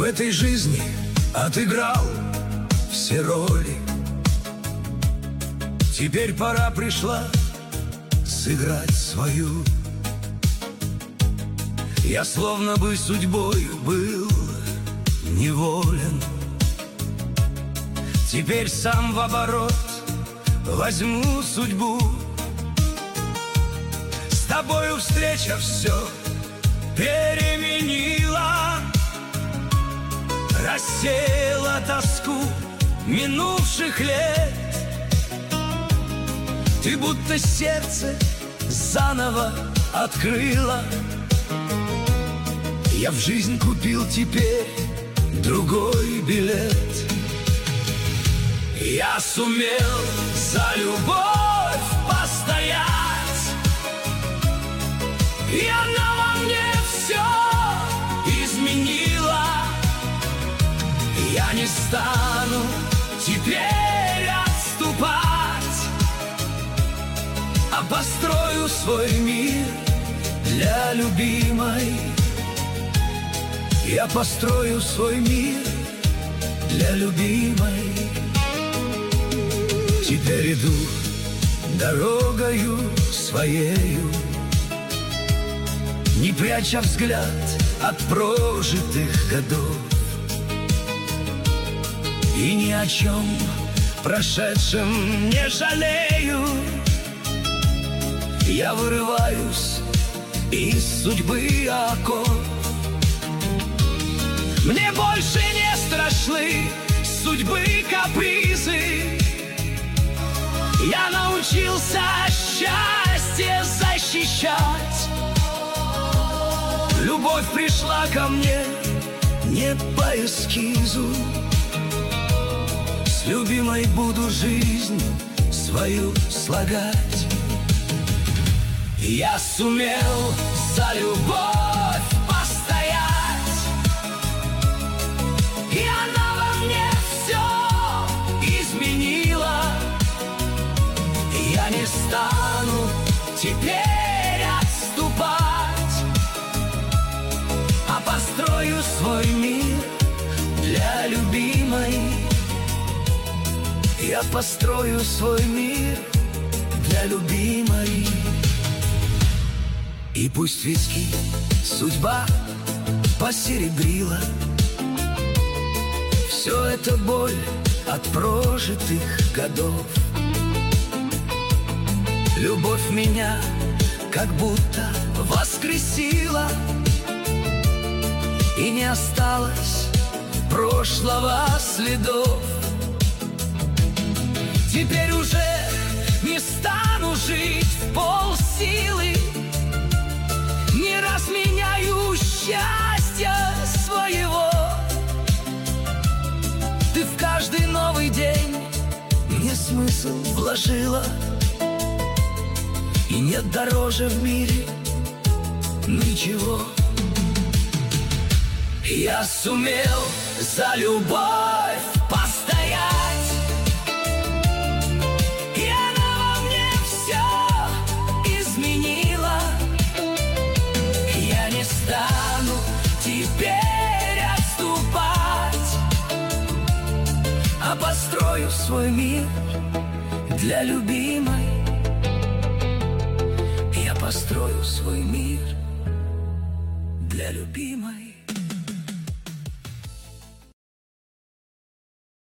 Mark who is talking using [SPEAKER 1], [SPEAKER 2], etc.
[SPEAKER 1] этой жизни отыграл все роли. Теперь пора пришла сыграть свою. Я словно бы судьбой был неволен. Теперь сам в оборот возьму судьбу. С тобою встреча все переменила, рассеяла тоску минувших лет. Ты будто сердце заново открыла. Я в жизнь купил теперь другой билет. Я сумел за любовь постоять, и она во мне все изменила. Я не стану теперь отступать, а построю свой мир для любимой. Я построю свой мир для любимой. Теперь иду дорогою своею, не пряча взгляд от прожитых годов, и ни о чем прошедшем не жалею. Я вырываюсь из судьбы оков. Мне больше не страшны судьбы капризы. Я научился счастье защищать. Любовь пришла ко мне не по эскизу. С любимой буду жизнь свою слагать. Я сумел за любовь постоять, и она во мне все изменила. Я не стану теперь отступать, а построю свой мир для любимой. Я построю свой мир для любимой. И пусть виски судьба посеребрила, все это боль от прожитых годов. Любовь меня как будто воскресила, и не осталось прошлого следов. Теперь уже не стану жить в полсилы, не разменяю счастья своего. Ты в каждый новый день мне смысл вложила, и нет дороже в мире ничего. Я сумел за любовь постоять, и она во мне все изменила. Я не стану теперь отступать, а построю свой мир для любимой. Я построю свой мир для любимой.